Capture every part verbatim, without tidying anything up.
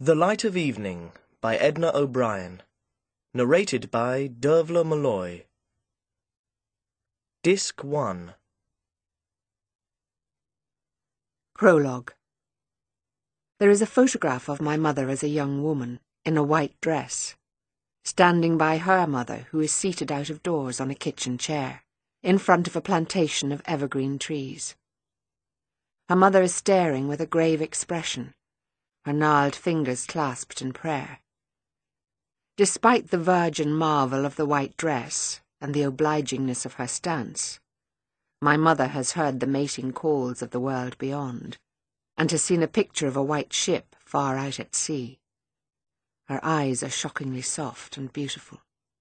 The Light of Evening by Edna O'Brien. Narrated by Dervla Malloy. Disc one. Prologue. There is a photograph of my mother as a young woman, in a white dress, standing by her mother, who is seated out of doors on a kitchen chair, in front of a plantation of evergreen trees. Her mother is staring with a grave expression, her gnarled fingers clasped in prayer. Despite the virgin marvel of the white dress and the obligingness of her stance, my mother has heard the mating calls of the world beyond, and has seen a picture of a white ship far out at sea. Her eyes are shockingly soft and beautiful.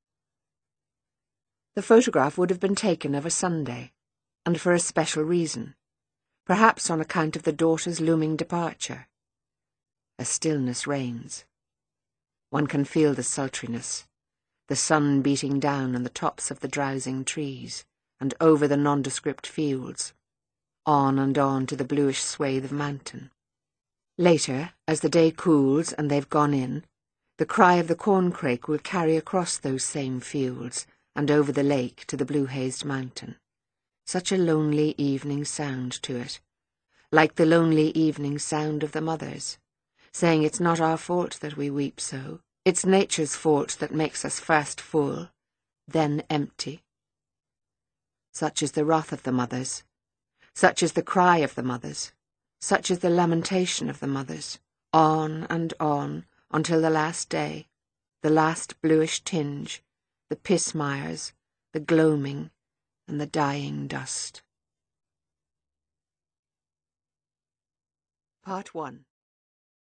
The photograph would have been taken of a Sunday, and for a special reason, perhaps on account of the daughter's looming departure. A stillness reigns. One can feel the sultriness, the sun beating down on the tops of the drowsing trees and over the nondescript fields, on and on to the bluish swathe of mountain. Later, as the day cools and they've gone in, the cry of the corncrake will carry across those same fields and over the lake to the blue-hazed mountain. Such a lonely evening sound to it, like the lonely evening sound of the mothers, saying it's not our fault that we weep so, it's nature's fault that makes us first full, then empty. Such is the wrath of the mothers, such is the cry of the mothers, such is the lamentation of the mothers, on and on until the last day, the last bluish tinge, the pismires, the gloaming, and the dying dust. Part one.